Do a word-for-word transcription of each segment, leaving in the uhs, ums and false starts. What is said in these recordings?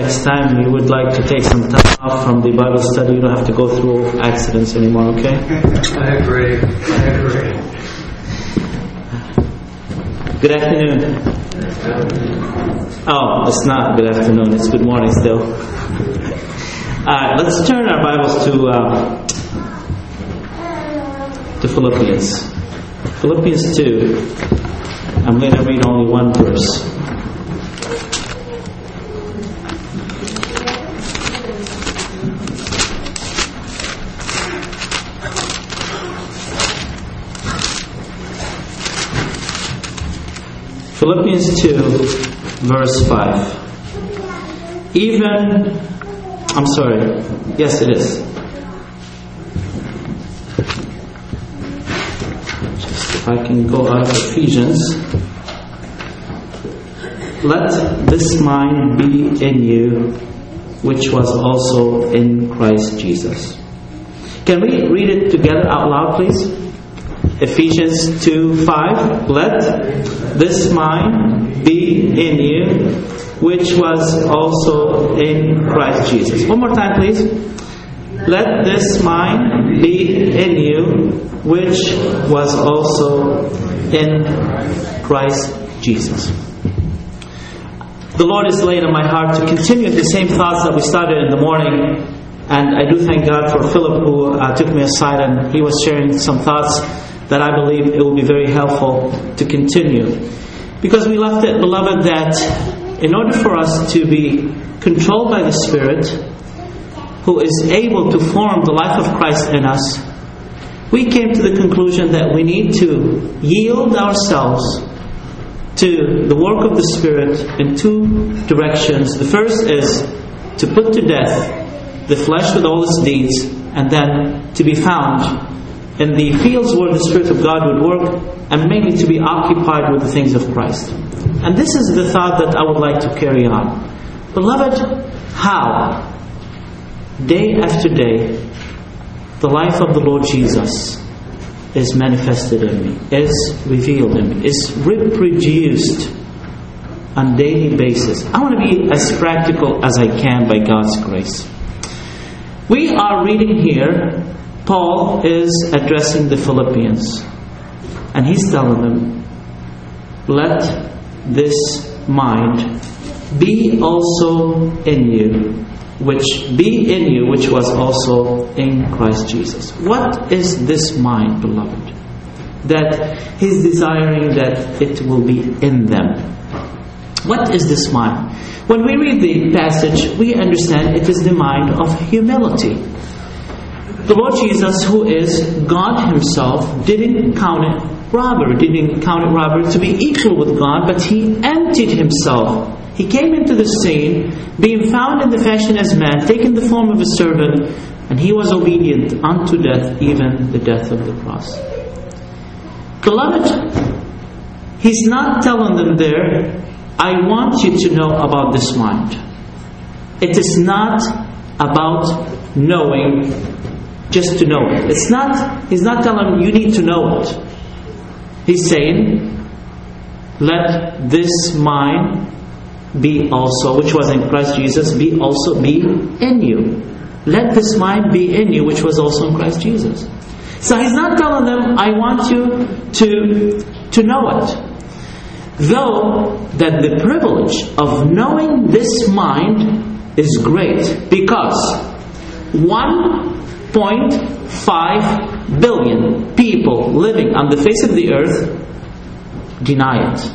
next time you would like to take some time off from the Bible study, you don't have to go through accidents anymore, okay? I agree. I agree. Good afternoon. Oh, it's not good afternoon, it's good morning still. Alright, let's turn our Bibles to uh, to Philippians. Philippians two. I'm going to read only one verse. Philippians two, verse five. Even, I'm sorry, yes it is. Just if I can go out of Ephesians. Let this mind be in you, which was also in Christ Jesus. Can we read it together out loud, please? Ephesians two five. Let this mind be in you, which was also in Christ Jesus. One more time, please. Let this mind be in you, which was also in Christ Jesus. The Lord has laid on my heart to continue the same thoughts that we started in the morning. And I do thank God for Philip, who uh, took me aside and he was sharing some thoughts that I believe it will be very helpful to continue. Because we left it, beloved, that in order for us to be controlled by the Spirit, who is able to form the life of Christ in us, we came to the conclusion that we need to yield ourselves to the work of the Spirit in two directions. The first is to put to death the flesh with all its deeds, and then to be found in the fields where the Spirit of God would work, and mainly to be occupied with the things of Christ. And this is the thought that I would like to carry on. Beloved, how, day after day, the life of the Lord Jesus is manifested in me, is revealed in me, is reproduced on a daily basis. I want to be as practical as I can by God's grace. We are reading here, Paul is addressing the Philippians, and he's telling them, let this mind be also in you, which be in you, which was also in Christ Jesus. What is this mind, beloved? That he's desiring that it will be in them. What is this mind? When we read the passage, we understand it is the mind of humility. The Lord Jesus, who is God Himself, didn't count it robbery, didn't count it robbery to be equal with God, but He emptied Himself. He came into the scene, being found in the fashion as man, taking the form of a servant, and He was obedient unto death, even the death of the cross. Beloved, He's not telling them there, I want you to know about this mind. It is not about knowing just to know it. It's not, He's not telling them you need to know it. He's saying, let this mind be also, which was in Christ Jesus, be also be in you. Let this mind be in you, which was also in Christ Jesus. So He's not telling them, I want you to, to know it. Though that the privilege of knowing this mind is great, because one point five billion people living on the face of the earth deny it.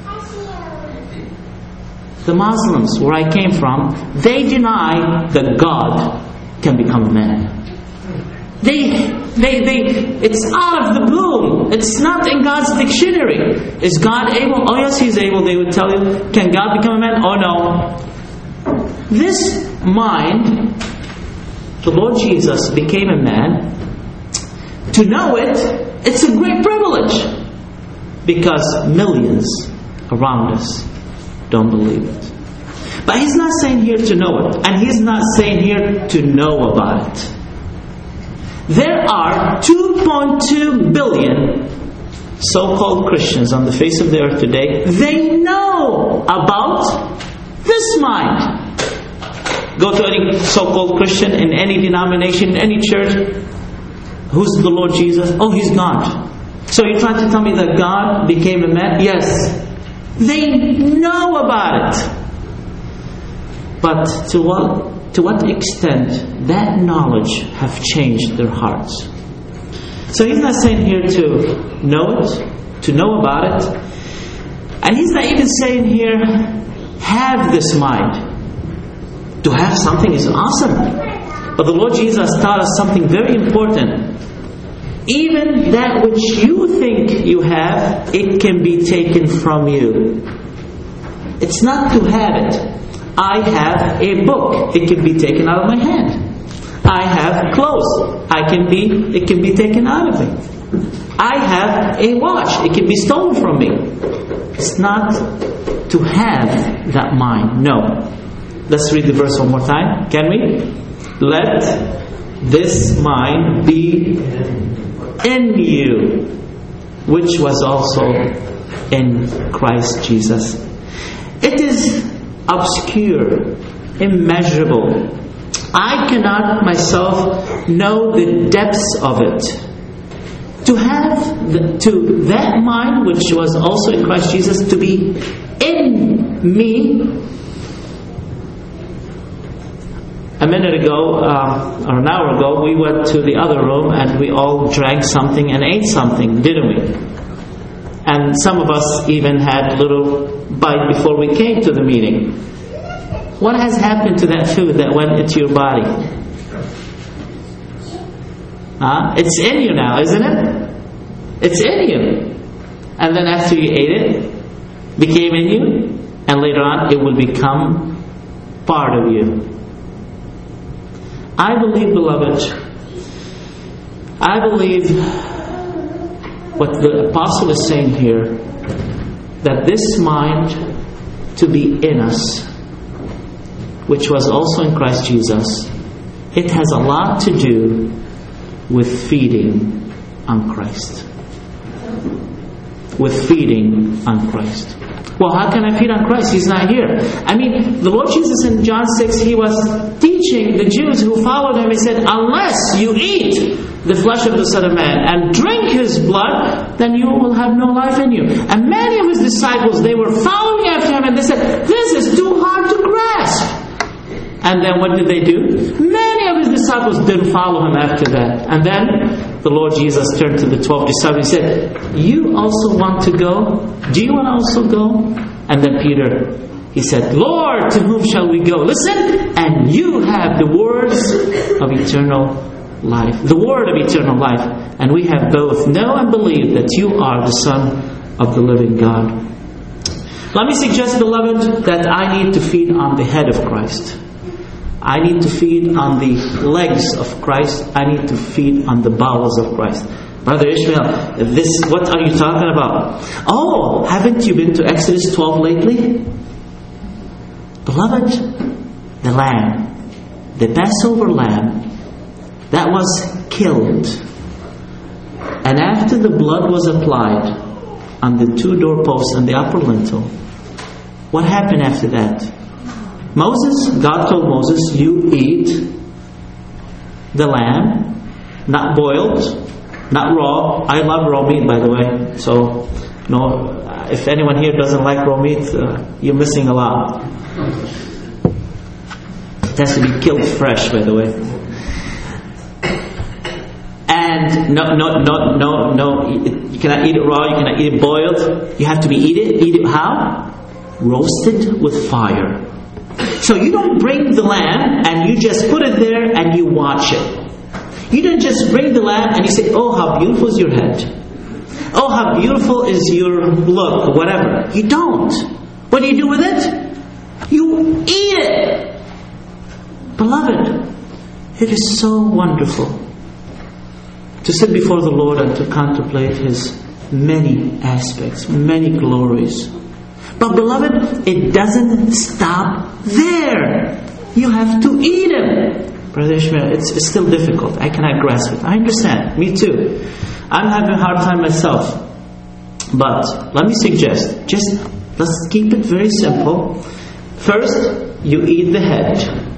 The Muslims, where I came from, they deny that God can become a man. They, they, they, it's out of the blue. It's not in God's dictionary. Is God able? Oh yes, He's able. They would tell you, can God become a man? Oh no. This mind, the Lord Jesus became a man. To know it, it's a great privilege. Because millions around us don't believe it. But He's not saying here to know it. And He's not saying here to know about it. There are two point two billion so-called Christians on the face of the earth today. They know about this mind. Go to any so-called Christian in any denomination, in any church. Who's the Lord Jesus? Oh, He's God. So you're trying to tell me that God became a man? Yes. They know about it. But to what, to what extent that knowledge have changed their hearts? So He's not saying here to know it, to know about it. And He's not even saying here, have this mind. To have something is awesome. But the Lord Jesus taught us something very important. Even that which you think you have, it can be taken from you. It's not to have it. I have a book. It can be taken out of my hand. I have clothes. I can be, it can be taken out of me. I have a watch. It can be stolen from me. It's not to have that mind. No. Let's read the verse one more time. Can we? Let this mind be in you, which was also in Christ Jesus. It is obscure, immeasurable. I cannot myself know the depths of it. To have the, to that mind which was also in Christ Jesus to be in me. A minute ago, uh, or an hour ago, we went to the other room and we all drank something and ate something, didn't we? And some of us even had a little bite before we came to the meeting. What has happened to that food that went into your body? Huh? It's in you now, isn't it? It's in you. And then after you ate it, became in you, and later on it will become part of you. I believe, beloved, I believe what the apostle is saying here, that this mind to be in us, which was also in Christ Jesus, it has a lot to do with feeding on Christ. With feeding on Christ. Well, how can I feed on Christ? He's not here. I mean, the Lord Jesus in John six, He was teaching the Jews who followed Him. He said, unless you eat the flesh of the Son of Man and drink His blood, then you will have no life in you. And many of His disciples, they were following after Him and they said, this is too hard to grasp. And then what did they do? Many of His disciples didn't follow Him after that. And then the Lord Jesus turned to the twelve disciples and said, you also want to go? Do you want to also go? And then Peter, he said, Lord, to whom shall we go? Listen, and you have the words of eternal life. The word of eternal life. And we have both. Know and believe that you are the Son of the living God. Let me suggest, beloved, that I need to feed on the head of Christ. I need to feed on the legs of Christ. I need to feed on the bowels of Christ. Brother Ishmael, this, what are you talking about? Oh, haven't you been to Exodus twelve lately? Beloved, the lamb, the Passover lamb, that was killed. And after the blood was applied on the two doorposts and the upper lintel, what happened after that? Moses, God told Moses, you eat the lamb, not boiled, not raw. I love raw meat, by the way. So, no, if anyone here doesn't like raw meat, uh, you're missing a lot. It has to be killed fresh, by the way. And no, no, no, no, no. You cannot eat it raw. You cannot eat it boiled. You have to be eat it. Eat it how? Roasted with fire. So you don't bring the lamb and you just put it there and you watch it. You don't just bring the lamb and you say, oh, how beautiful is your head. Oh, how beautiful is your look, whatever. You don't. What do you do with it? You eat it. Beloved, it is so wonderful to sit before the Lord and to contemplate His many aspects, many glories. But beloved, it doesn't stop there. You have to eat Him. Brother Ishmael, it's, it's still difficult. I cannot grasp it. I understand. Me too. I'm having a hard time myself. But let me suggest, just let's keep it very simple. First, you eat the head.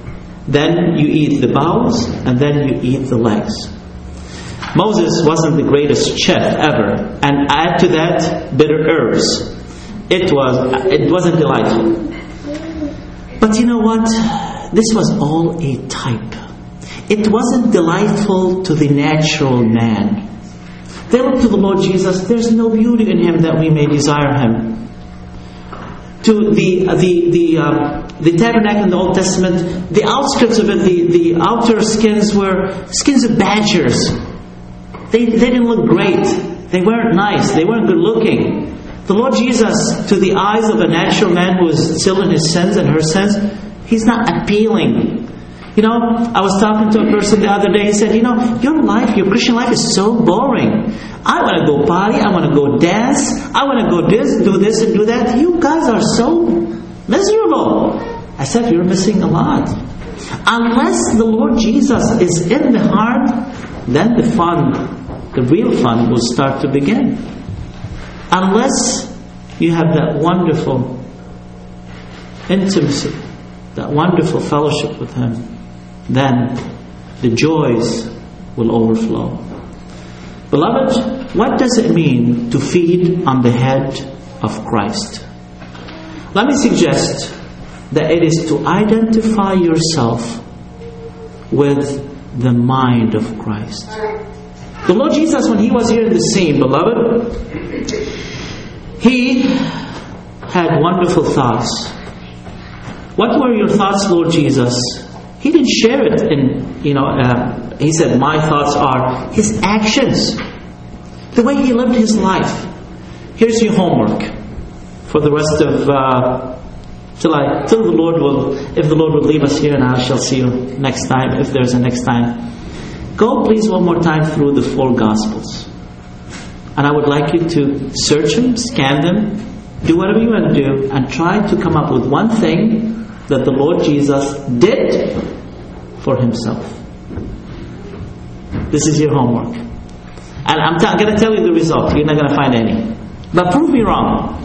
then you eat the bowels, and then you eat the legs. Moses wasn't the greatest chef ever, and add to that bitter herbs. It was it wasn't delightful. But you know what? This was all a type. It wasn't delightful to the natural man. They looked to the Lord Jesus. There's no beauty in Him that we may desire Him. To the the the um, the tabernacle in the Old Testament, the outskirts of it, the, the outer skins were skins of badgers. They they didn't look great. They weren't nice. They weren't good looking. The Lord Jesus, to the eyes of a natural man who is still in his sins and her sins, He's not appealing. You know, I was talking to a person the other day. He said, you know, your life, your Christian life is so boring. I want to go party. I want to go dance. I want to go this, do this and do that. You guys are so miserable. I said, you're missing a lot. Unless the Lord Jesus is in the heart, then the fun, the real fun will start to begin. Unless you have that wonderful intimacy, that wonderful fellowship with Him, then the joys will overflow. Beloved, what does it mean to feed on the head of Christ? Let me suggest that it is to identify yourself with the mind of Christ. The Lord Jesus, when He was here in the scene, beloved, He had wonderful thoughts. What were your thoughts, Lord Jesus? He didn't share it in, you know, uh, He said, my thoughts are His actions. The way He lived His life. Here's your homework for the rest of, uh, till I, till the Lord will, if the Lord will leave us here, and I shall see you next time, if there's a next time. Go please one more time through the four Gospels. And I would like you to search them, scan them, do whatever you want to do, and try to come up with one thing that the Lord Jesus did for Himself. This is your homework. And I'm t- going to tell you the result. You're not going to find any. But prove me wrong.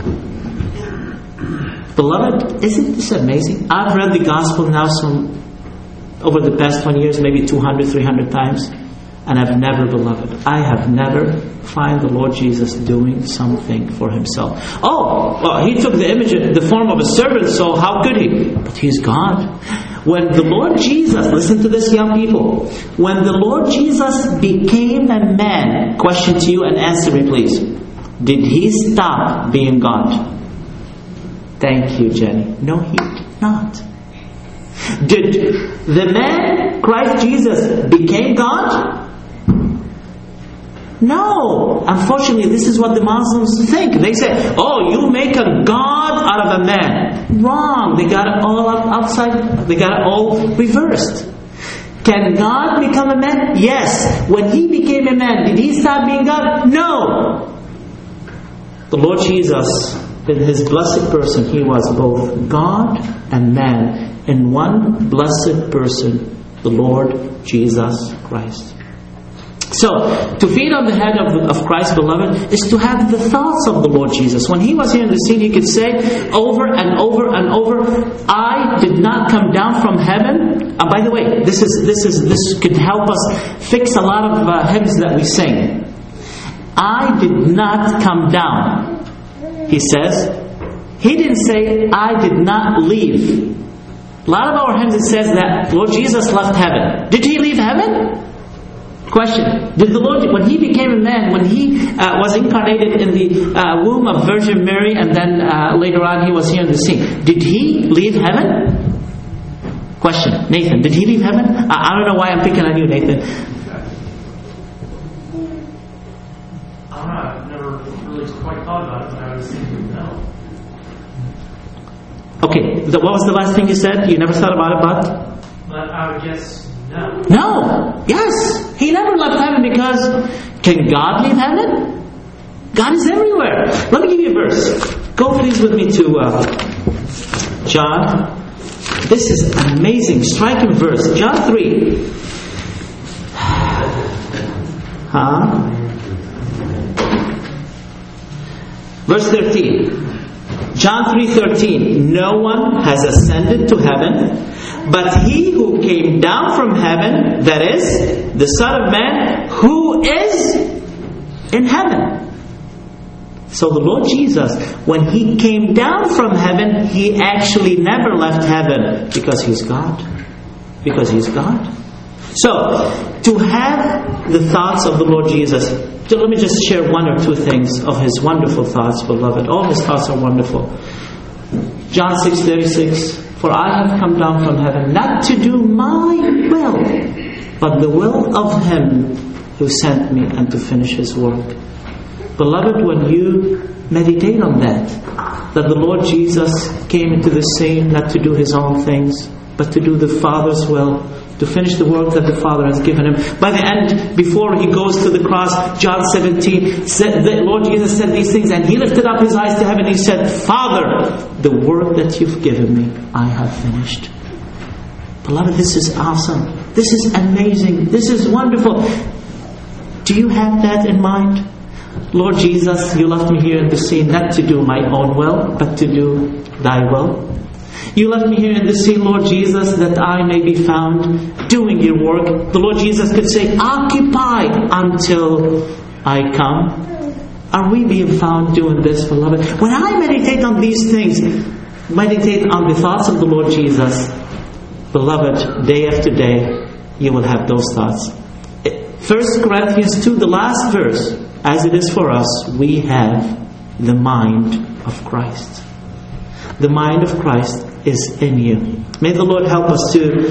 Beloved, isn't this amazing? I've read the Gospel now some, over the past twenty years, maybe two hundred, three hundred times. And I've never, beloved, I have never find the Lord Jesus doing something for Himself. Oh, well, He took the image, the form of a servant, so how could He? But He's God. When the Lord Jesus, listen to this, young people. When the Lord Jesus became a man, question to you and answer me please. Did He stop being God? Thank you, Jenny. No, He did not. Did the man, Christ Jesus, became God? No. Unfortunately, this is what the Muslims think. They say, oh, you make a God out of a man. Wrong. They got it all outside. They got it all reversed. Can God become a man? Yes. When He became a man, did He stop being God? No. The Lord Jesus, in His blessed person, He was both God and man in one blessed person, the Lord Jesus Christ. So, to feed on the head of, of Christ, beloved, is to have the thoughts of the Lord Jesus. When He was here in the scene, He could say over and over and over, I did not come down from heaven. And by the way, this is this is this could help us fix a lot of uh, hymns that we sing. I did not come down. He says, He didn't say, I did not leave. A lot of our hymns, it says that Lord Jesus left heaven. Did He leave heaven? Question. Did the Lord, when He became a man, when He uh, was incarnated in the uh, womb of Virgin Mary, and then uh, later on He was here in the scene, did He leave heaven? Question. Nathan, did He leave heaven? I, I don't know why I'm picking on you, Nathan. I don't know. I've never really quite thought about it, but I was thinking no. Okay. The, what was the last thing you said? You never thought about it, but? But I would guess no. No. Yes. He never left heaven because can God leave heaven? God is everywhere. Let me give you a verse. Go please with me to uh, John. This is an amazing, striking verse. John three. Huh? Verse thirteen. John three thirteen. No one has ascended to heaven but He who came down from heaven, that is, the Son of Man, who is in heaven. So the Lord Jesus, when He came down from heaven, He actually never left heaven because He's God. Because He's God. So, to have the thoughts of the Lord Jesus, let me just share one or two things of His wonderful thoughts, beloved. All His thoughts are wonderful. John six thirty-six, for I have come down from heaven not to do my will, but the will of Him who sent me, and to finish His work. Beloved, when you meditate on that, that the Lord Jesus came into the scene not to do His own things, but to do the Father's will, to finish the work that the Father has given Him. By the end, before He goes to the cross, John seventeen, said, the Lord Jesus said these things, and He lifted up His eyes to heaven. He said, Father, the work that You've given me, I have finished. Beloved, this is awesome. This is amazing. This is wonderful. Do you have that in mind? Lord Jesus, You left me here in the scene not to do my own will, but to do Thy will. You left me here in the scene, Lord Jesus, that I may be found doing Your work. The Lord Jesus could say, occupy until I come. Are we being found doing this, beloved? When I meditate on these things, meditate on the thoughts of the Lord Jesus, beloved, day after day, you will have those thoughts. First Corinthians two, the last verse, as it is for us, we have the mind of Christ. The mind of Christ is in you. May the Lord help us to...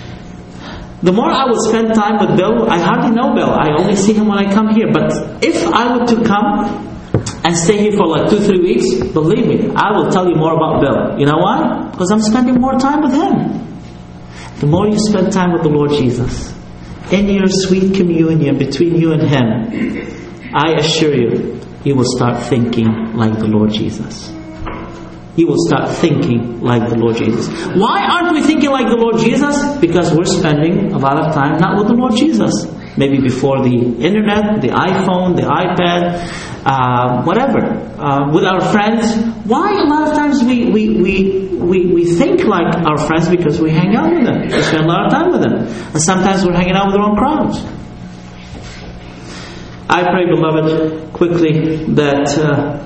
The more I will spend time with Bill, I hardly know Bill. I only see him when I come here. But if I were to come and stay here for like two, three weeks, believe me, I will tell you more about Bill. You know why? Because I'm spending more time with him. The more you spend time with the Lord Jesus, in your sweet communion between you and Him, I assure you, you will start thinking like the Lord Jesus. You will start thinking like the Lord Jesus. Why aren't we thinking like the Lord Jesus? Because we're spending a lot of time not with the Lord Jesus. Maybe before the internet, the iPhone, the iPad, uh, whatever. Uh, with our friends. Why a lot of times we, we, we, we, we think like our friends? Because we hang out with them. We spend a lot of time with them. And sometimes we're hanging out with the wrong crowds. I pray, beloved, quickly that uh,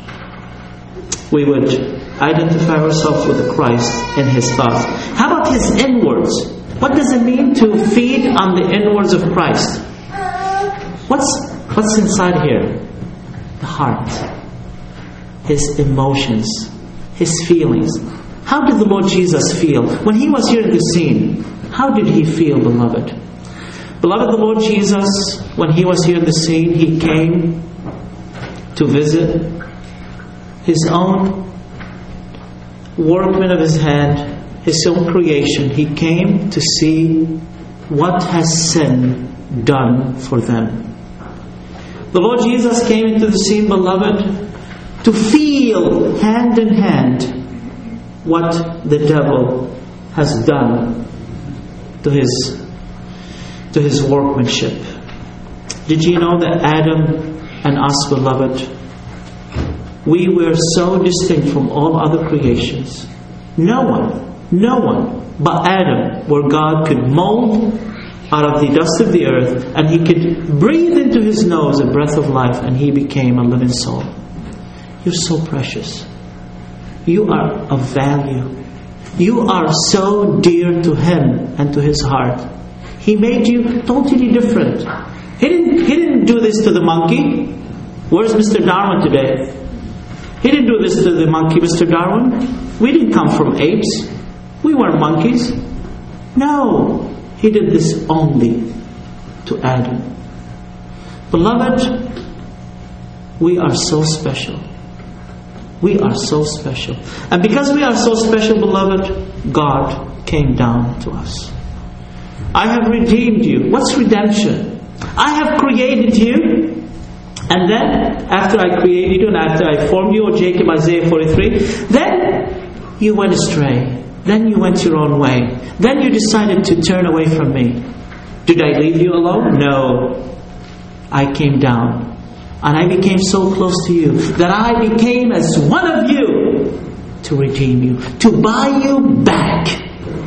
we would identify ourselves with Christ and His thoughts. How about His inwards? What does it mean to feed on the inwards of Christ? What's what's inside here? The heart. His emotions. His feelings. How did the Lord Jesus feel? When He was here in the scene, how did He feel, beloved? Beloved, the Lord Jesus, when He was here in the scene, He came to visit His own workman of His hand, His own creation. He came to see what has sin done for them. The Lord Jesus came into the scene, beloved, to feel hand in hand what the devil has done to his to his workmanship. Did you know that Adam and us, beloved, we were so distinct from all other creations? No one, no one but Adam, where God could mold out of the dust of the earth, and He could breathe into his nose a breath of life, and he became a living soul. You're so precious. You are of value. You are so dear to Him and to His heart. He made you totally different. He didn't, he didn't do this to the monkey. Where's Mister Darwin today? He didn't do this to the monkey, Mister Darwin. We didn't come from apes. We weren't monkeys. No. He did this only to Adam. Beloved, we are so special. We are so special. And because we are so special, beloved, God came down to us. I have redeemed you. What's redemption? I have created you. And then, after I created you and after I formed you, or Jacob, Isaiah forty-three, then you went astray. Then you went your own way. Then you decided to turn away from me. Did I leave you alone? No. I came down. And I became so close to you that I became as one of you to redeem you, to buy you back.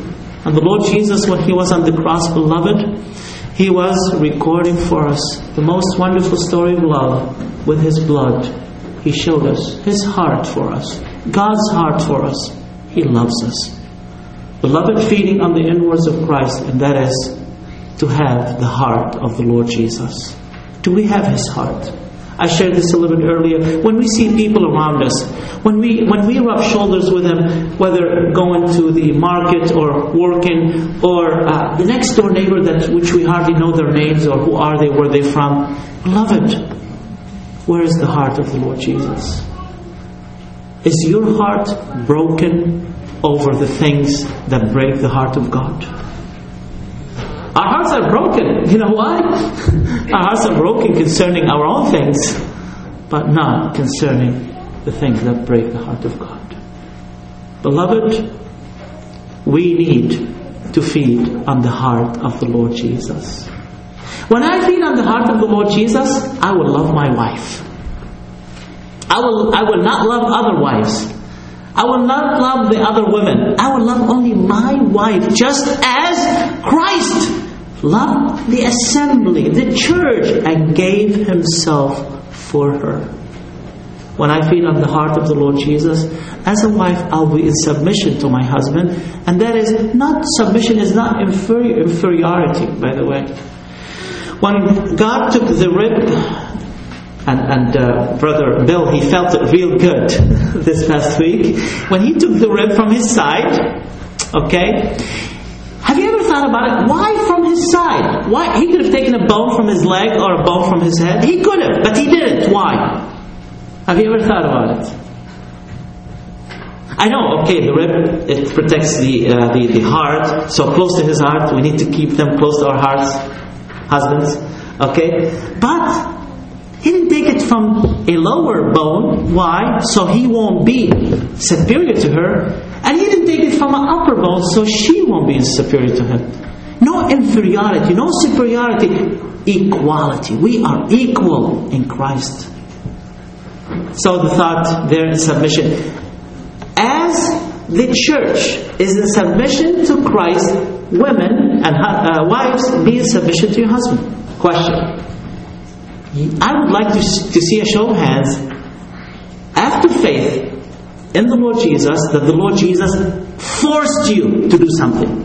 And the Lord Jesus, when He was on the cross, beloved, He was recording for us the most wonderful story of love with His blood. He showed us His heart for us, God's heart for us. He loves us. Beloved, feeding on the inwards of Christ, and that is to have the heart of the Lord Jesus. Do we have His heart? I shared this a little bit earlier. When we see people around us, when we when we rub shoulders with them, whether going to the market or working, or uh, the next door neighbor that which we hardly know their names or who are they, where they're from, beloved, where is the heart of the Lord Jesus? Is your heart broken over the things that break the heart of God? Our hearts are broken. You know why? Our hearts are broken concerning our own things, but not concerning the things that break the heart of God. Beloved, we need to feed on the heart of the Lord Jesus. When I feed on the heart of the Lord Jesus, I will love my wife. I will, I will not love other wives. I will not love the other women. I will love only my wife, just as Christ loved the assembly, the church, and gave Himself for her. When I feed on the heart of the Lord Jesus, as a wife, I'll be in submission to my husband. And that is not, submission is not inferior, inferiority, by the way. When God took the rib, and, and uh, Brother Bill, he felt it real good this past week, when he took the rib from his side, okay, have you ever thought about it? Why from his side? Why? He could have taken a bone from his leg or a bone from his head. He could have, but he didn't. Why? Have you ever thought about it? I know, okay, the rib, it protects the, uh, the, the heart, so close to his heart, we need to keep them close to our hearts, husbands, okay? But he didn't take it from a lower bone. Why? So he won't be superior to her. And he didn't take it from an upper bone, so she won't be superior to him. No inferiority, no superiority, equality. We are equal in Christ. So the thought there is submission. As the church is in submission to Christ, women and uh, wives be in submission to your husband. Question. I would like to, to see a show of hands after faith in the Lord Jesus, that the Lord Jesus forced you to do something.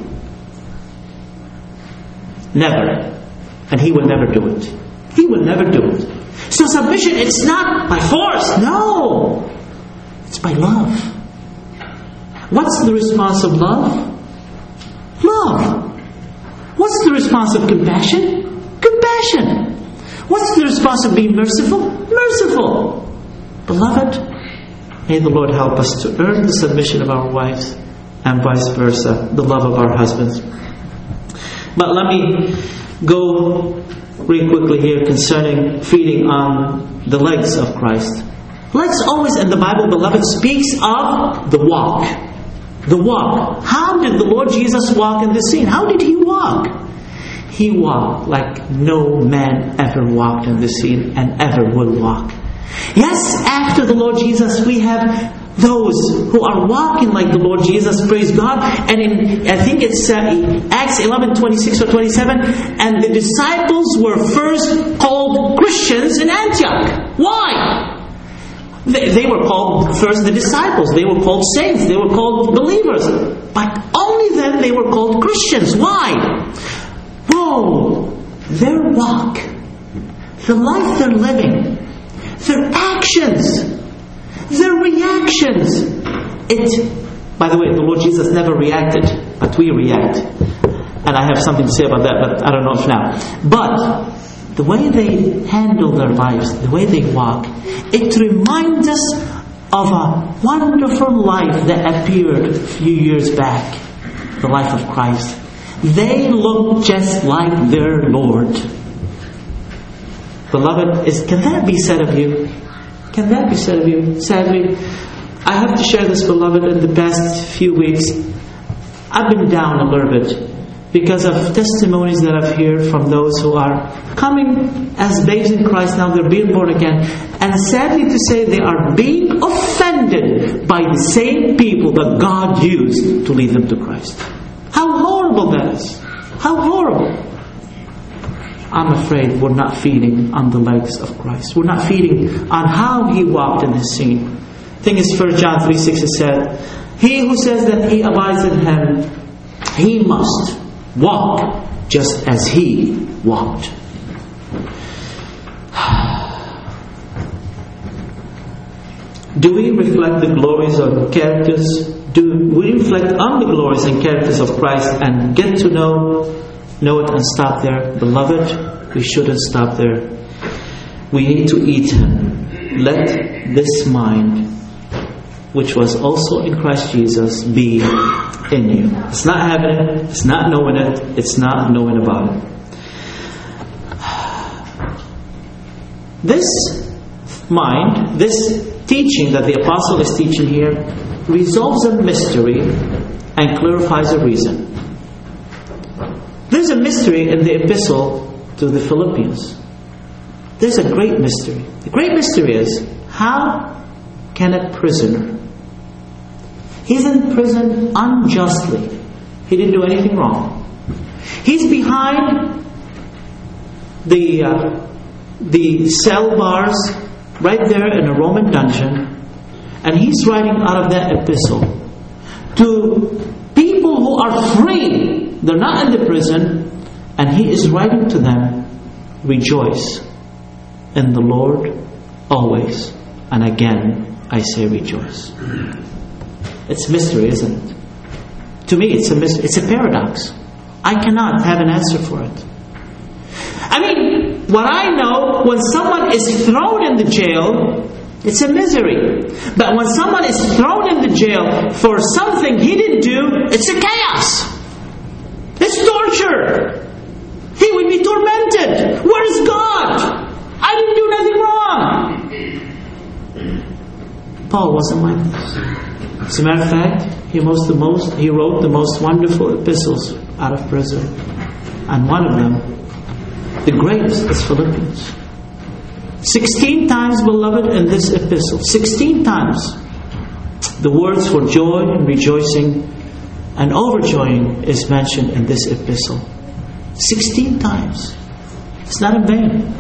Never. And He will never do it. He will never do it. So submission, it's not by force. No. It's by love. What's the response of love? Love. What's the response of compassion? Compassion. What's the response of being merciful? Merciful. Beloved, may the Lord help us to earn the submission of our wives and vice versa, the love of our husbands. But let me go real quickly here concerning feeding on the legs of Christ. Legs always in the Bible, beloved, speaks of the walk. The walk. How did the Lord Jesus walk in the scene? How did He walk? He walked like no man ever walked in the scene and ever will walk. Yes, after the Lord Jesus, we have those who are walking like the Lord Jesus, praise God. And in, I think it's uh, Acts eleven twenty-six or twenty-seven, and the disciples were first called Christians in Antioch. Why? They, they were called first the disciples. They were called saints. They were called believers. But only then they were called Christians. Why? Whoa! Their walk, the life they're living, their actions, their reactions. It, by the way, the Lord Jesus never reacted, but we react. And I have something to say about that, but I don't know if now. But the way they handle their lives, the way they walk, it reminds us of a wonderful life that appeared a few years back, the life of Christ. They look just like their Lord. Beloved, is, can that be said of you? Can that be said of you? Sadly, I have to share this, beloved, in the past few weeks. I've been down a little bit because of testimonies that I've heard from those who are coming as babes in Christ now. They're being born again. And sadly to say, they are being offended by the same people that God used to lead them to Christ. How horrible! horrible that is. How horrible. I'm afraid we're not feeding on the legs of Christ. We're not feeding on how He walked in His scene. The thing is, First John three six is said, he who says that he abides in Him, he must walk just as He walked. Do we reflect the glories or characters? Do we reflect on the glories and characters of Christ and get to know know it and stop there? Beloved, we shouldn't stop there. We need to eat Him. Let this mind, which was also in Christ Jesus, be in you. It's not having it, it's not knowing it, it's not knowing about it. This mind, this teaching that the apostle is teaching here, resolves a mystery and clarifies a reason. There's a mystery in the epistle to the Philippians. There's a great mystery. The great mystery is, how can a prisoner, he's in prison unjustly, he didn't do anything wrong, he's behind the uh, the cell bars right there in a Roman dungeon, and he's writing out of that epistle to people who are free. They're not in the prison, and he is writing to them, rejoice in the Lord always. And again, I say rejoice. It's a mystery, isn't it? To me, it's a mystery. It's a paradox. I cannot have an answer for it. I mean, what I know, when someone is thrown in the jail, it's a misery. But when someone is thrown in the jail for something he didn't do, it's a chaos. It's torture. He would be tormented. Where is God? I didn't do nothing wrong. Paul wasn't like this. As a matter of fact, he, most, the most, he wrote the most wonderful epistles out of prison. And one of them, the greatest, is Philippians. Sixteen times, beloved, in this epistle. Sixteen times. The words for joy and rejoicing and overjoying is mentioned in this epistle. Sixteen times. It's not in vain.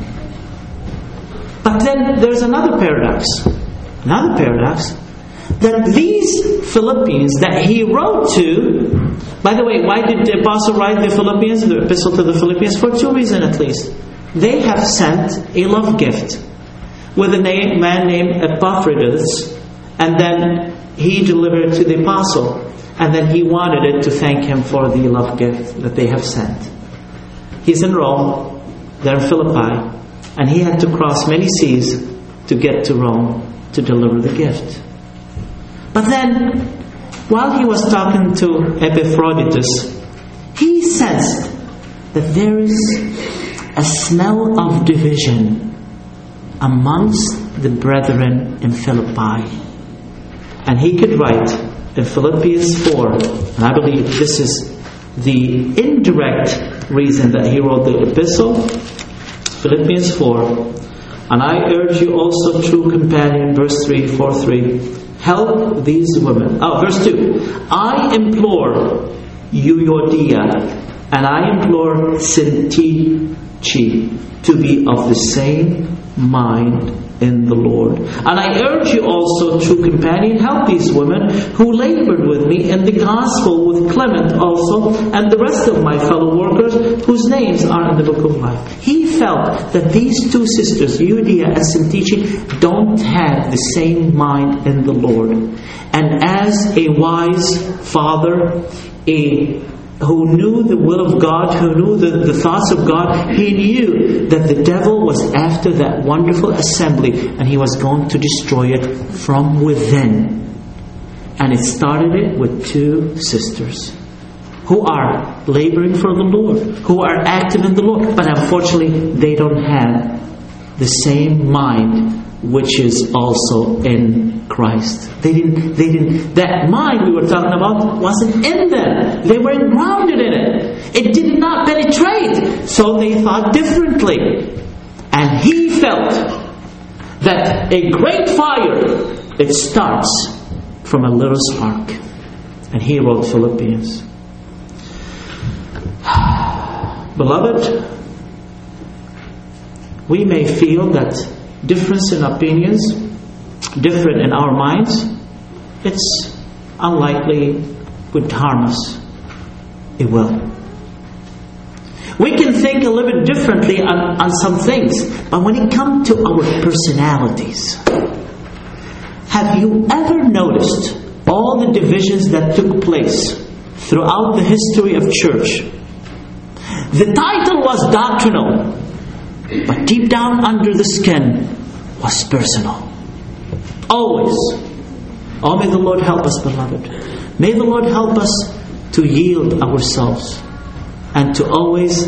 But then there's another paradox. Another paradox. That these Philippians that he wrote to... By the way, why did the apostle write the Philippians, the epistle to the Philippians? For two reasons at least. They have sent a love gift with a name, man named Epaphroditus, and then he delivered it to the apostle, and then he wanted it to thank him for the love gift that they have sent. He's in Rome, they're in Philippi, and he had to cross many seas to get to Rome to deliver the gift. But then, while he was talking to Epaphroditus, he sensed that there is a smell of division amongst the brethren in Philippi. And he could write in Philippians four, and I believe this is the indirect reason that he wrote the epistle, Philippians four, and I urge you also, true companion, verse three, four three, help these women. Oh, verse two, I implore Euodia, and I implore Syntyche to be of the same mind in the Lord. And I urge you also, true companion, help these women who labored with me in the gospel with Clement also, and the rest of my fellow workers whose names are in the book of life. He felt that these two sisters, Euodia and Syntyche, don't have the same mind in the Lord. And as a wise father, a who knew the will of God, who knew the, the thoughts of God, he knew that the devil was after that wonderful assembly, and he was going to destroy it from within. And it started it with two sisters who are laboring for the Lord, who are active in the Lord, but unfortunately they don't have the same mind which is also in Christ. They didn't, they didn't, that mind we were talking about wasn't in them. They weren't grounded in it. It did not penetrate. So they thought differently. And he felt that a great fire, it starts from a little spark. And he wrote Philippians. Beloved, we may feel that difference in opinions, different in our minds, it's unlikely would harm us. It will. We can think a little bit differently on, on some things, but when it comes to our personalities, have you ever noticed all the divisions that took place throughout the history of church? The title was doctrinal, but deep down under the skin was personal. Always. Oh, may the Lord help us, beloved. May the Lord help us to yield ourselves and to always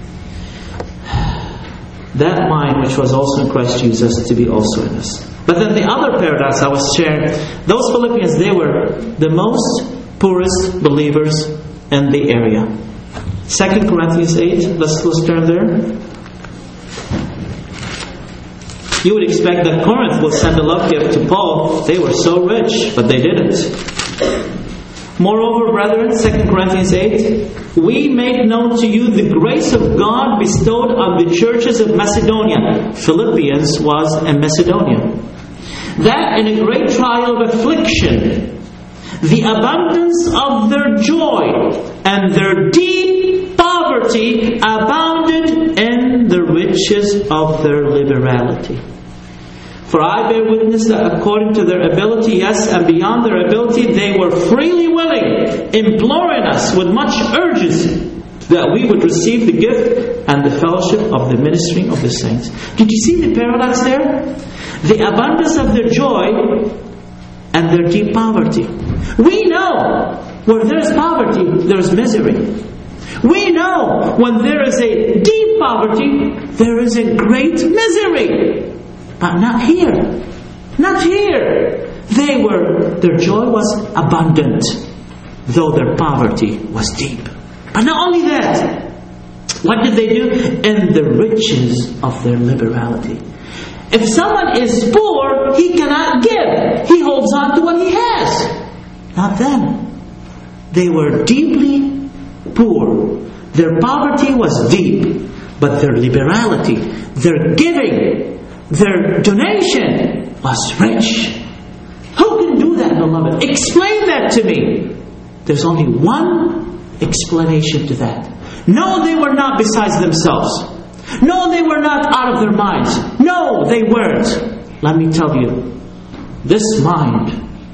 that mind which was also in Christ Jesus to be also in us. But then the other paradox I was sharing, those Philippians, they were the most poorest believers in the area. Second Corinthians eight, let's, let's turn there. You would expect that Corinth will send a love gift to Paul. They were so rich, but they didn't. Moreover, brethren, Second Corinthians eight, we make known to you the grace of God bestowed on the churches of Macedonia. Philippians was in Macedonia. That in a great trial of affliction, the abundance of their joy and their deep poverty abounded in the riches of their liberality. For I bear witness that according to their ability, yes, and beyond their ability, they were freely willing, imploring us with much urgency that we would receive the gift and the fellowship of the ministering of the saints. Did you see the paradox there? The abundance of their joy and their deep poverty. We know where there is poverty, there is misery. We know when there is a deep poverty, there is a great misery. But not here. Not here. They were, their joy was abundant, though their poverty was deep. But not only that, what did they do? In the riches of their liberality. If someone is poor, he cannot give. He holds on to what he has. Not them. They were deeply poor. Their poverty was deep, but their liberality, their giving, their donation was rich. Who can do that, beloved? Explain that to me. There's only one explanation to that. No, they were not besides themselves. No, they were not out of their minds. No, they weren't. Let me tell you, this mind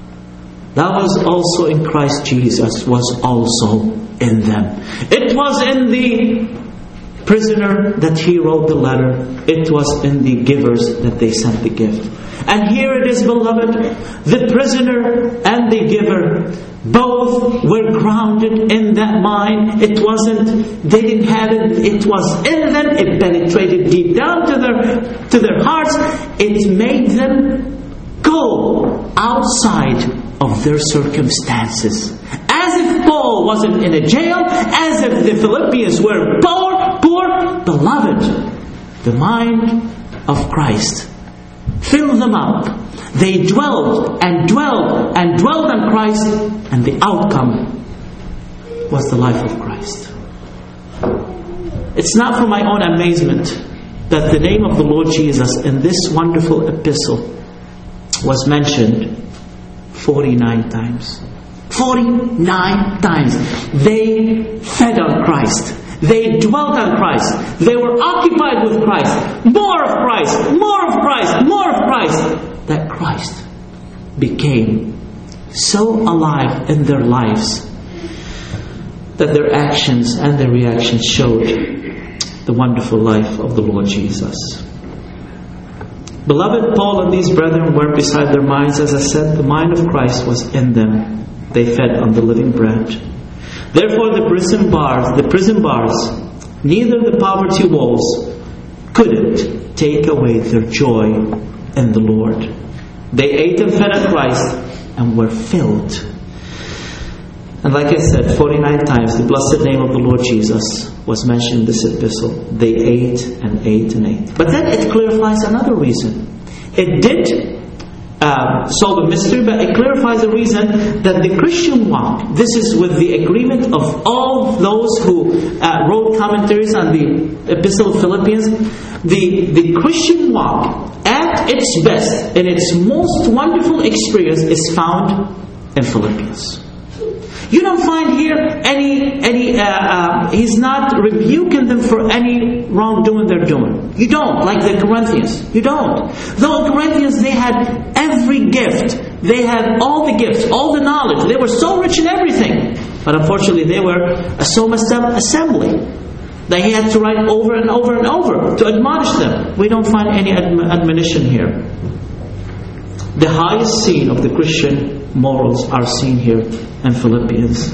that was also in Christ Jesus was also in them. It was in the prisoner that he wrote the letter. It was in the givers that they sent the gift. And here it is, beloved, the prisoner and the giver both were grounded in that mind. It wasn't, they didn't have it, it was in them. It penetrated deep down to their, to their hearts. It made them go outside of their circumstances. As if Paul wasn't in a jail, as if the Philippians were poor, poor, beloved, the mind of Christ filled them up. They dwelled and dwelled and dwelled on Christ, and the outcome was the life of Christ. It's not for my own amazement that the name of the Lord Jesus in this wonderful epistle was mentioned forty-nine times. forty-nine times. They fed on Christ. They dwelt on Christ. They were occupied with Christ. More of Christ. More of Christ. More of Christ. That Christ became so alive in their lives that their actions and their reactions showed the wonderful life of the Lord Jesus. Beloved, Paul and these brethren weren't beside their minds. As I said, the mind of Christ was in them. They fed on the living bread. Therefore the prison bars, the prison bars, neither the poverty walls couldn't take away their joy in the Lord. They ate and fed on Christ and were filled. And like I said, forty-nine times the blessed name of the Lord Jesus was mentioned in this epistle. They ate and ate and ate. But then it clarifies another reason. It did uh, solve a mystery, but it clarifies the reason that the Christian walk, this is with the agreement of all those who uh, wrote commentaries on the Epistle of Philippians. The, the Christian walk, at its best, in its most wonderful experience, is found in Philippians. You don't find here any, any uh, uh, he's not rebuking them for any wrongdoing they're doing. You don't, like the Corinthians. You don't. The Corinthians, they had every gift. They had all the gifts, all the knowledge. They were so rich in everything. But unfortunately, they were a so messed up assembly that he had to write over and over and over to admonish them. We don't find any adm- admonition here. The highest scene of the Christian morals are seen here in Philippians.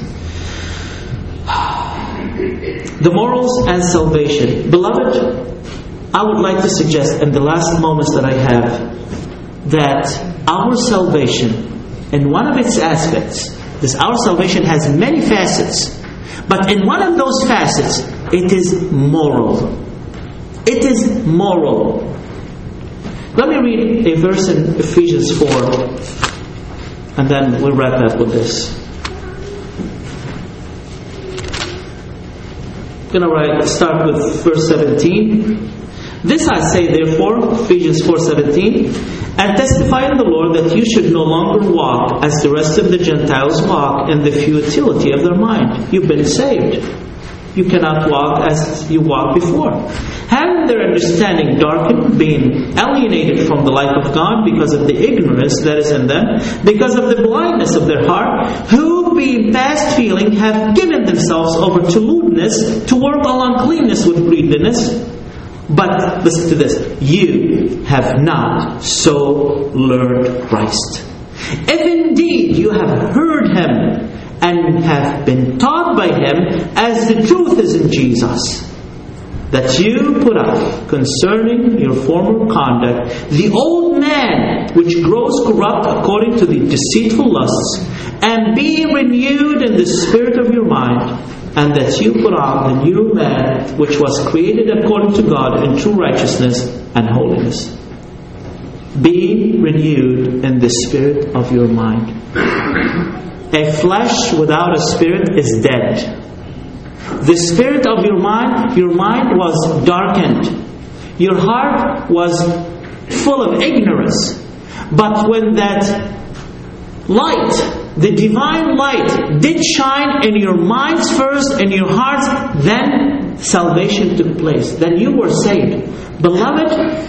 The morals and salvation. Beloved, I would like to suggest in the last moments that I have that our salvation, in one of its aspects, this our salvation has many facets, but in one of those facets, it is moral. It is moral. Let me read a verse in Ephesians four, and then we'll wrap up with this. I'm going to write, start with verse seventeen. This I say therefore, Ephesians four seventeen, and testify in the Lord that you should no longer walk as the rest of the Gentiles walk in the futility of their mind. You've been saved. You cannot walk as you walked before. Having their understanding darkened, being alienated from the life of God because of the ignorance that is in them, because of the blindness of their heart, who being past feeling have given themselves over to lewdness, to work all uncleanness with greediness. But, listen to this, you have not so learned Christ. If indeed you have heard Him, and have been taught by Him, as the truth is in Jesus, that you put off concerning your former conduct the old man which grows corrupt according to the deceitful lusts, and be renewed in the spirit of your mind, and that you put on the new man which was created according to God in true righteousness and holiness. Be renewed in the spirit of your mind. A flesh without a spirit is dead. The spirit of your mind, your mind was darkened. Your heart was full of ignorance. But when that light, the divine light, did shine in your minds first, in your hearts, then salvation took place. Then you were saved. Beloved,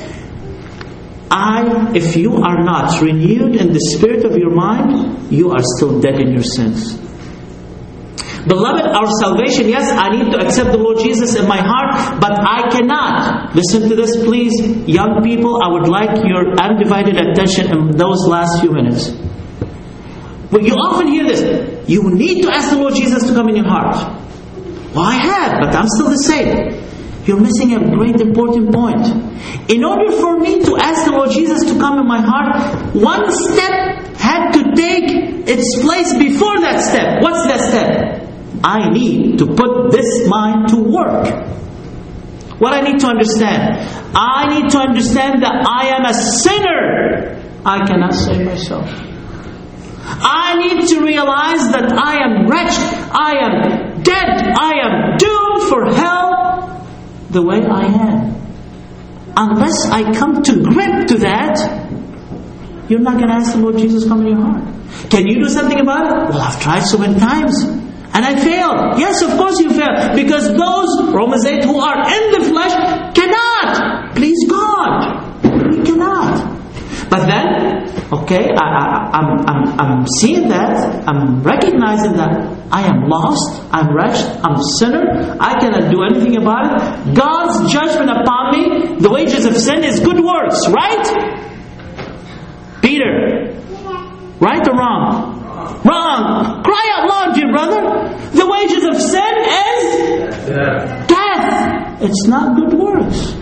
I, if you are not renewed in the spirit of your mind, you are still dead in your sins. Beloved, our salvation, yes, I need to accept the Lord Jesus in my heart, but I cannot. Listen to this, please. Young people, I would like your undivided attention in those last few minutes. But you often hear this. You need to ask the Lord Jesus to come in your heart. Well, I have, but I'm still the same. You're missing a great important point. In order for me to ask the Lord Jesus to come in my heart, one step had to take its place before that step. What's that step? I need to put this mind to work. What I need to understand? I need to understand that I am a sinner. I cannot save myself. I need to realize that I am wretched. I am dead. I am doomed for hell the way I am. Unless I come to grip to that, you're not going to ask the Lord Jesus to come in your heart. Can you do something about it? Well, I've tried so many times. And I failed. Yes, of course you failed. Because those, Romans eight, who are in the flesh cannot please God. We cannot. But then, okay, I, I, I'm, I'm, I'm seeing that. I'm recognizing that I am lost. I'm wretched. I'm a sinner. I cannot do anything about it. God's judgment upon me, the wages of sin is good works, right? Peter, right or wrong? Wrong. Cry out loud, dear brother. The wages of sin is death. Death. It's not good works.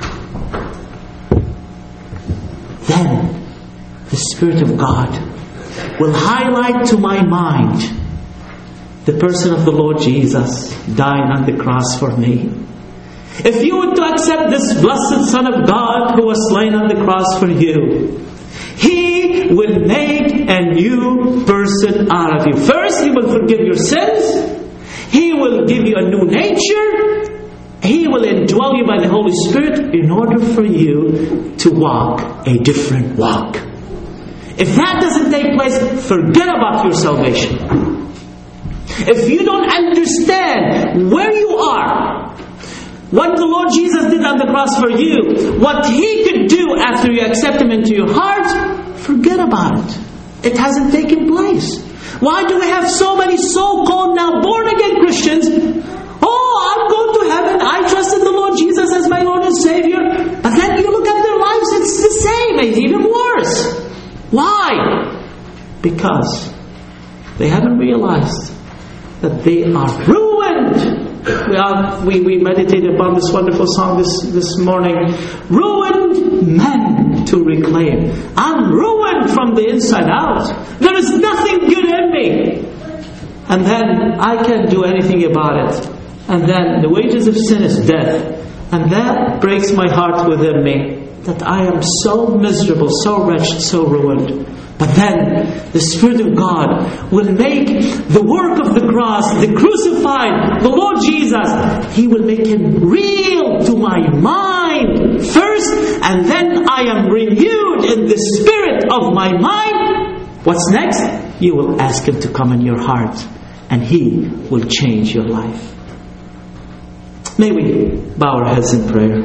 Then the Spirit of God will highlight to my mind the person of the Lord Jesus dying on the cross for me. If you were to accept this blessed Son of God who was slain on the cross for you, He will make a new person out of you. First, He will forgive your sins. He will give you a new nature. He will indwell you by the Holy Spirit in order for you to walk a different walk. If that doesn't take place, forget about your salvation. If you don't understand where you are, what the Lord Jesus did on the cross for you, what He could do after you accept Him into your heart, forget about it. It hasn't taken place. Why do we have so many so-called now born-again Christians? Oh, I'm going to heaven. I trusted the Lord Jesus as my Lord and Savior. But then you look at their lives, it's the same. It's even worse. Why? Because they haven't realized that they are ruined. We, are, we, we meditated upon this wonderful song this, this morning. Ruined men to reclaim. I'm ruined from the inside out. There is nothing good in me. And then I can't do anything about it. And then the wages of sin is death. And that breaks my heart within me, that I am so miserable, so wretched, so ruined. But then the Spirit of God will make the work of the cross, the crucified, the Lord Jesus, He will make Him real to my mind first, and then I am renewed in the spirit of my mind. What's next? You will ask Him to come in your heart, and He will change your life. May we bow our heads in prayer.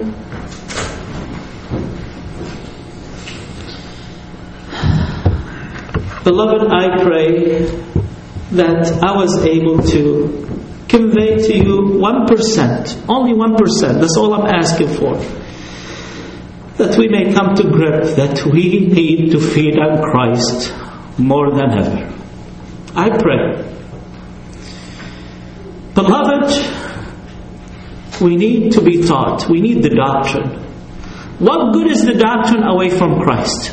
Beloved, I pray that I was able to convey to you one percent, only one percent, that's all I'm asking for, that we may come to grip that we need to feed on Christ more than ever. I pray. Beloved, we need to be taught. We need the doctrine. What good is the doctrine away from Christ?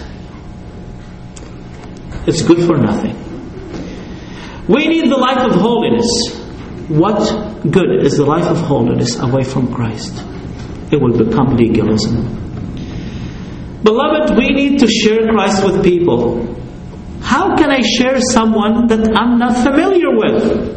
It's good for nothing. We need the life of holiness. What good is the life of holiness away from Christ? It will become legalism. Beloved, we need to share Christ with people. How can I share someone that I'm not familiar with?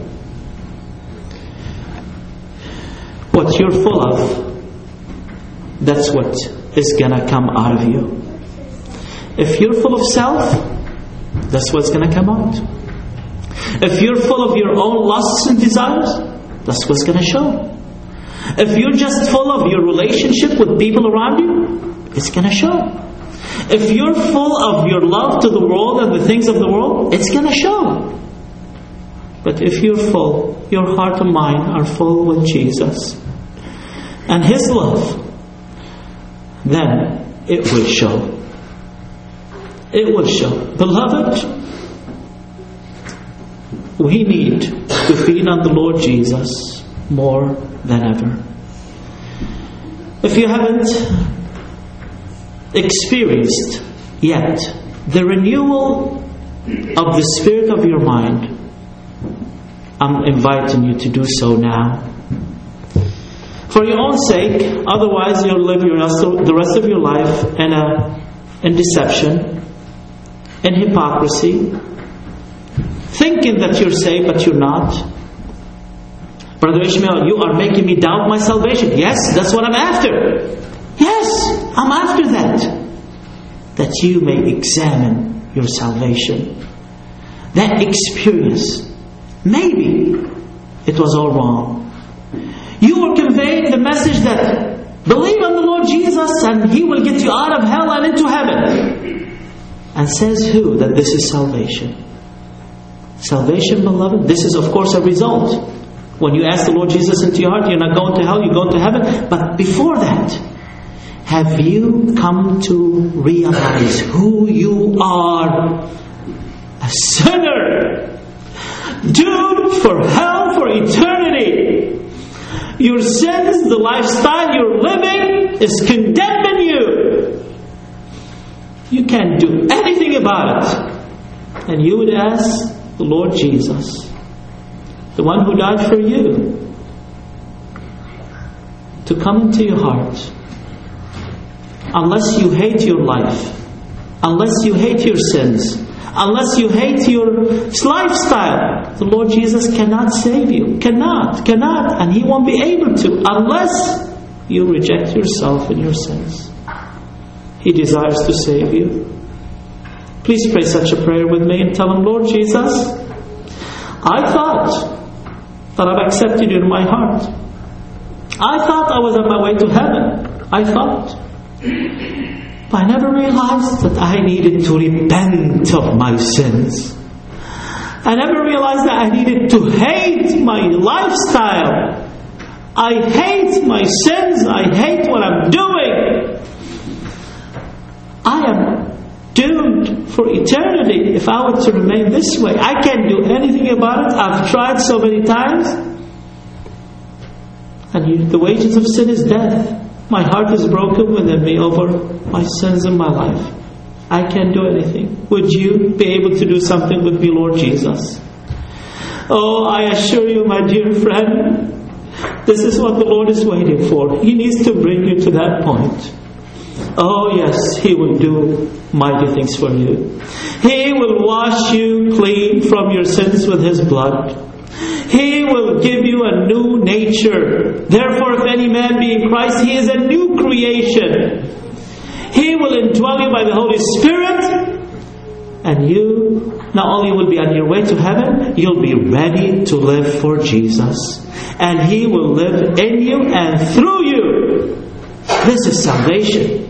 What you're full of, that's what is going to come out of you. If you're full of self, that's what's going to come out. If you're full of your own lusts and desires, that's what's going to show. If you're just full of your relationship with people around you, it's going to show. If you're full of your love to the world and the things of the world, it's going to show. But if you're full, your heart and mind are full with Jesus and His love, then it will show. It will show. Beloved, we need to feed on the Lord Jesus more than ever. If you haven't experienced yet the renewal of the spirit of your mind, I'm inviting you to do so now. For your own sake, otherwise you'll live your rest of, the rest of your life in a in deception, in hypocrisy, thinking that you're saved but you're not. Brother Ishmael, you are making me doubt my salvation. Yes, that's what I'm after. Yes, I'm after that. That you may examine your salvation. That experience, maybe it was all wrong. You were conveying the message that believe on the Lord Jesus and He will get you out of hell and into heaven. And says who that this is salvation? Salvation, beloved, this is of course a result. When you ask the Lord Jesus into your heart, you're not going to hell, you're going to heaven. But before that, have you come to realize who you are? A sinner, doomed for hell for eternity. Your sins, the lifestyle you're living is condemning you. You can't do anything about it. And you would ask the Lord Jesus, the one who died for you, to come into your heart. Unless you hate your life, unless you hate your sins, unless you hate your lifestyle, the Lord Jesus cannot save you. Cannot, cannot, and He won't be able to unless you reject yourself and your sins. He desires to save you. Please pray such a prayer with me and tell Him, Lord Jesus, I thought that I've accepted You in my heart. I thought I was on my way to heaven. I thought. But I never realized that I needed to repent of my sins. I never realized that I needed to hate my lifestyle. I hate my sins. I hate what I'm doing. I am doomed for eternity if I were to remain this way. I can't do anything about it. I've tried so many times. And you, the wages of sin is death. My heart is broken within me over my sins in my life. I can't do anything. Would You be able to do something with me, Lord Jesus? Oh, I assure you, my dear friend, this is what the Lord is waiting for. He needs to bring you to that point. Oh yes, He will do mighty things for you. He will wash you clean from your sins with His blood. He will give you a new nature. Therefore, if any man be in Christ, he is a new creation. He will indwell you by the Holy Spirit, and you not only will be on your way to heaven, you'll be ready to live for Jesus. And He will live in you and through you. This is salvation.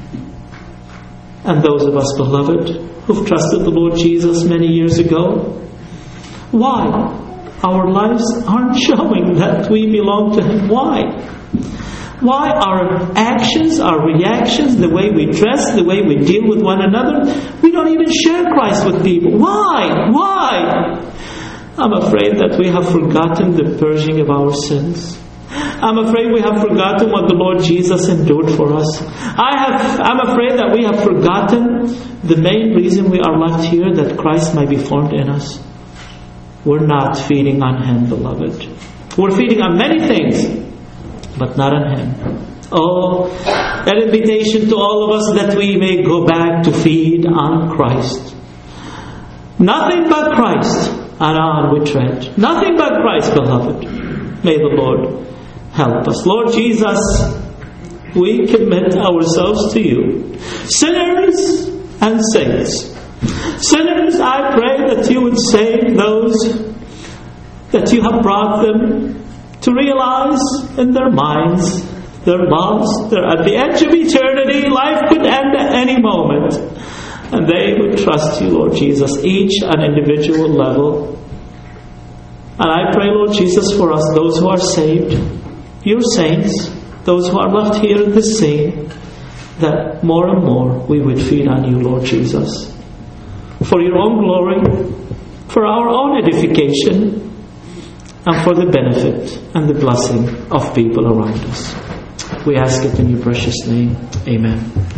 And those of us, beloved, who've trusted the Lord Jesus many years ago, why? Our lives aren't showing that we belong to Him. Why? Why our actions, our reactions, the way we dress, the way we deal with one another, we don't even share Christ with people. Why? Why? I'm afraid that we have forgotten the purging of our sins. I'm afraid we have forgotten what the Lord Jesus endured for us. I have, I'm afraid that we have forgotten the main reason we are left here, that Christ might be formed in us. We're not feeding on Him, beloved. We're feeding on many things, but not on Him. Oh, an invitation to all of us that we may go back to feed on Christ. Nothing but Christ, and on we tread. Nothing but Christ, beloved. May the Lord help us. Lord Jesus, we commit ourselves to You, sinners and saints. Sinners, I pray that You would save those that You have brought them to realize in their minds they're lost, they're at the edge of eternity, life could end at any moment, and they would trust You, Lord Jesus, each on an individual level. And I pray, Lord Jesus, for us, those who are saved, Your saints, those who are left here in this scene, that more and more we would feed on You, Lord Jesus, for Your own glory, for our own edification, and for the benefit and the blessing of people around us. We ask it in Your precious name. Amen.